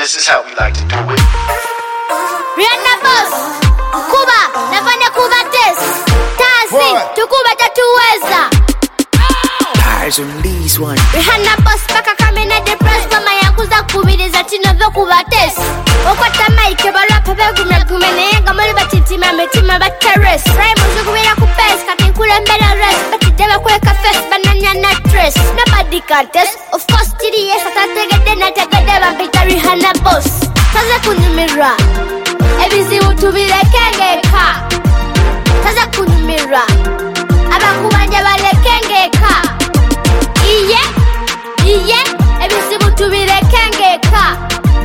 This is how we like to do it. Rihanna Boss, Kuba, nafanya Kuba test. Tazi, tukuba tatuweza. Eyes on these one. Rihanna Boss, paka kamena depress. Mama yangu za kubiriza tino vyo Kuba test. Okwata maike balwa pepe kumene ngamoli batitima metima bateres. Rhyme uzukubira kupes kati kule mbele rest. Batidema kweka face bananya na dress. Nobody can test. Of course tiri yes atategede na tegede bambita Rihanna Boss. Taza kunyumira ebizibu tubirekengeka. Taza kunyumira abakubanja balekengeka. Iye ebizibu tubirekengeka.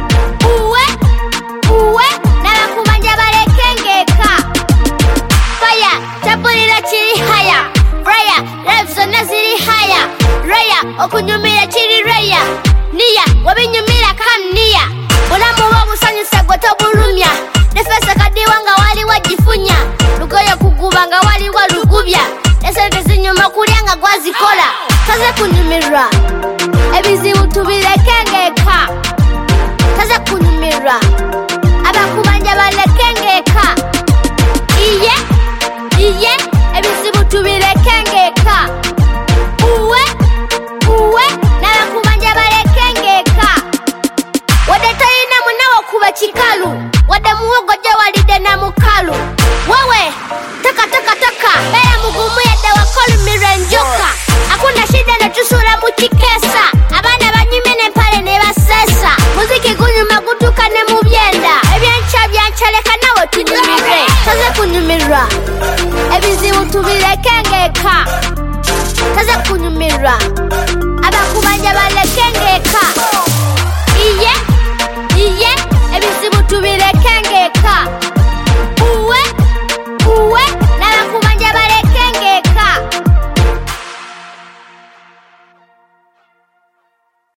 Uwe nabakubanja balekengeka. Fire tapulira chiri haya. Raya lives zonna ziri haya. Raya okunyumira chiri raya. Niya wabinyumira kaniya. Bulamu wabusanyusa gwetobulumya. Nefesa kadiwanga wali wajifunya. Lugoyo kugubanga wali walugubya. Nesente zinyuma kulyanga gwazikola. Taze kunyumira ebizibu tubirekengeka. Taze kunyumira abakubanja balekengeka. Iye ebizibu tubirekengeka. Uwe nabakubanja balekengeka. Wade talina munawo kuba chikalu. Wade muwogo walide na mukalu. Wewe taka baya mugumu yadde wakolu mirenjoka. Hakuna shida na tusula muchikesa. Abana banyimene mpale ne basesa. Muziki gunyuma gutuka ne mubyenda. Ebyancha leka nawe tunyumire. Taze kunyumira ebizibu tubirekengeka. Taze kunyumira abakubanja balekengeka. Iye ebizibu tubirekengeka.